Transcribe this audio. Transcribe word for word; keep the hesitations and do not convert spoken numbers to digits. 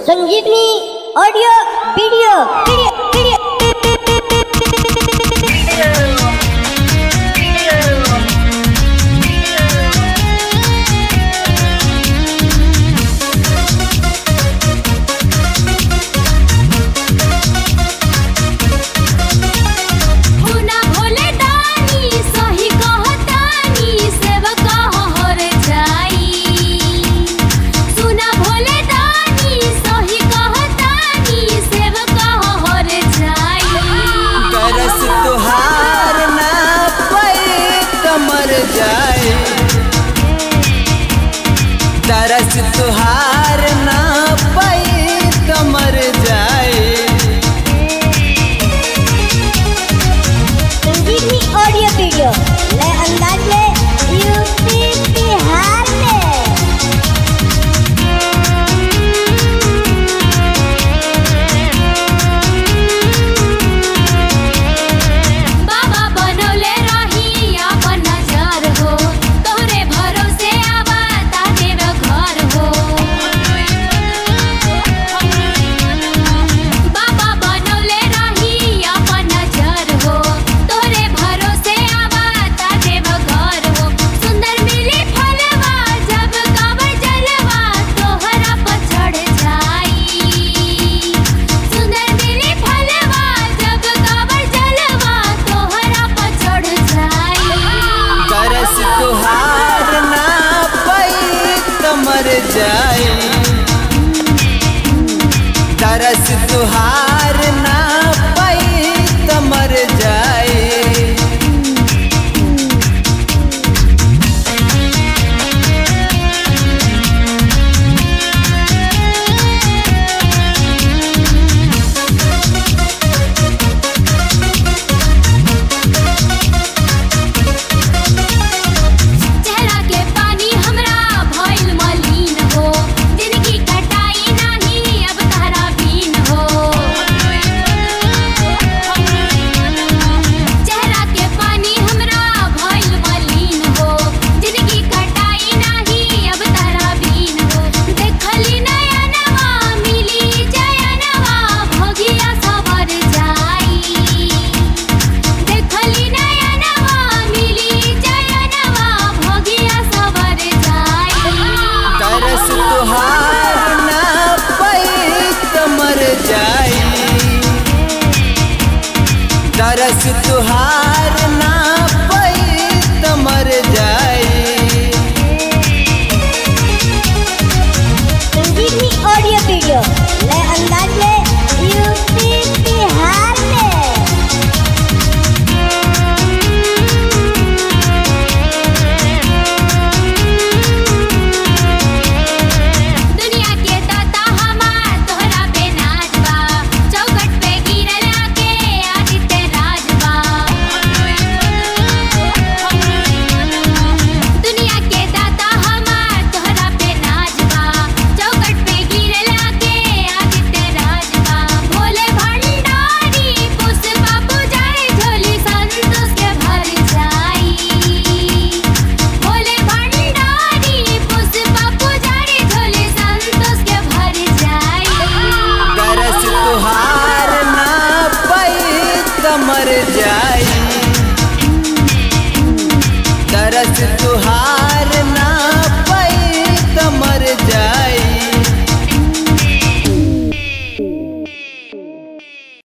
संजीवनी audio video video video तरस तुहार ना पाई तो मर जाए। संजीवनी ऑडियो वीडियो नए अंदाज में यूपी बिहार में। बाबा बनौले रही अपन नजर हो, तोहरे भरोसे आवा ताते घर हो। बाबा बनौले रही अपन नजर हो, तोहरे भरोसे आवा ताते घर हो। सुंदर मिली फलवा जब कावर जलवा तोहरा पर चढ़ जाई। सुंदर मिली फलवा जब कावर जलवा तोहरा पर चढ़ जाई। तरस तुहार ना पाई तो मर जाए। तरस तुहार